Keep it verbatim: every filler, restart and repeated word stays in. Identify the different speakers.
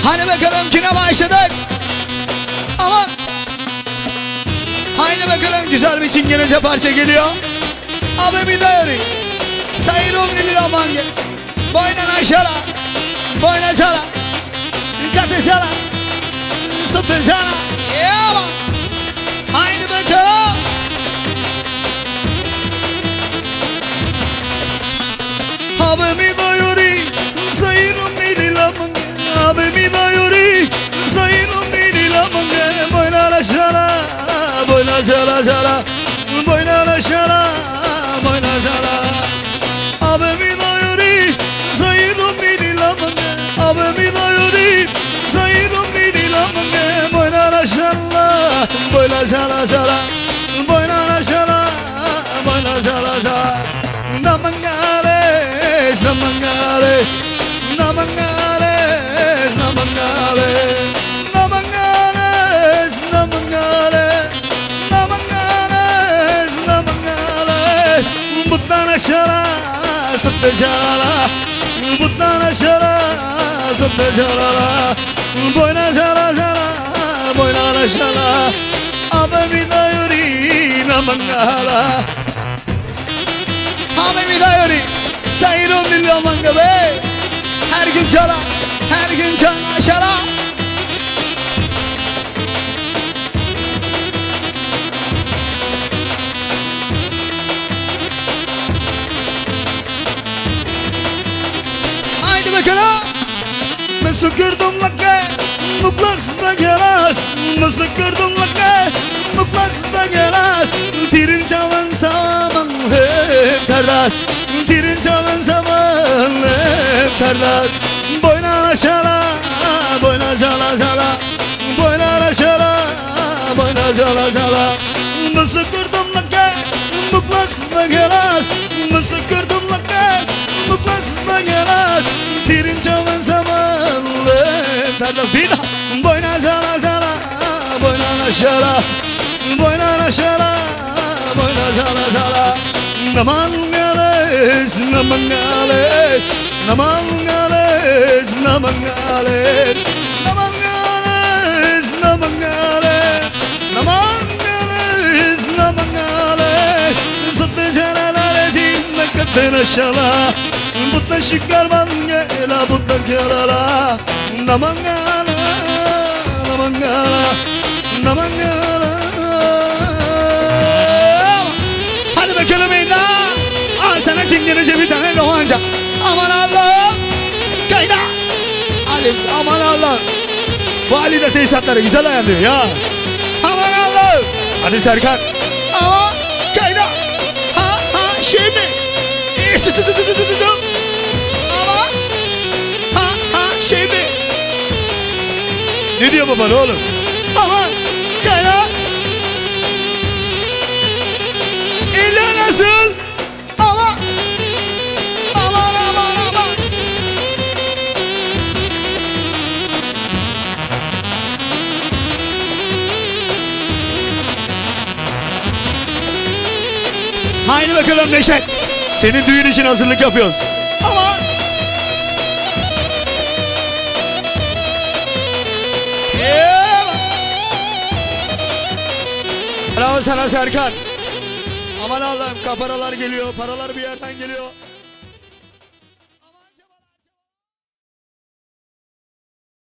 Speaker 1: Hadi bakalım kine başladık. Ama haydi bakalım güzel bir çingenece parça geliyor. Abi bir dayarı. Sayırum lili amange. Boynan aşağı. Boyna çala. Katı çala. Sıtı çala. Yama. Haydi bakalım. Abi mi dayarı. Sayırum lili amange. Abi mi dayarı. Sayırum lili amange. Boyna aşağı. Boyna çala çala. Boyna aşağı. Boyna çala. Abi mi dayarı. Sayırum lili amange. Abi mi dayarı. Sayırum lili amange. Boyna aşağı. Boyna çala çala. Boyna aşağı. Boyna çala çala. Namangales, namangales, namangales, namangales, namangales, namangales, namangales, namangales. Butana şara, satte şara, butana şara, satte şara. Boyna şara şara, boyna şara. Abi bir dayuri namangala. Abi bir dayarı. Sayırum lili amange be. Her gün çala. Her gün çala şala. Haydi bakalım. Mesukurdum lakke. Muklasda gelas. Mesukurdum lakke. Muklasda gelas. Tirin çavan saman hep terdas. Tirin çavan saman hep terdas. Boyna aşağı. Boyna çala çala. Boyna aşağı. Boyna çala çala. Mesukurdum lakke. Muklasda gelas. Mesukurdum lakke. Muklasda gelas. Tirin çavan saman hep terdas. Bir daha. Boyna çala çala. Boyna aşağı. Boyna aşağı. Boyna çala çala. Namangales, namangales, namangales, namangales, namangales, namangales, namangales, namangales. Satte çalalar ezimle katına şala. Butta şıkkar mangela, butta kelala. Namangala, namangala, namangala. Hadi bakalım Enda. Al sana çingenece bir tane romanca. Aman Allah'ım. Kayda. Ali aman Allah'ım. Bu Ali de tesisatları güzel ayarlıyor ya. Aman Allah'ım. Hadi Serkan. Ama kayda. Ha ha şimdi. Ama ha ha şimdi. Ne diyor baban oğlum? Aman kayda. İlla nasıl? Ama aman aman aman. Haydi bakalım Neşet. Senin düğün için hazırlık yapıyoruz. Aman. Yeah. Bravo sana Serkan. Aman Allah'ım kaparalar geliyor, paralar bir yerden geliyor.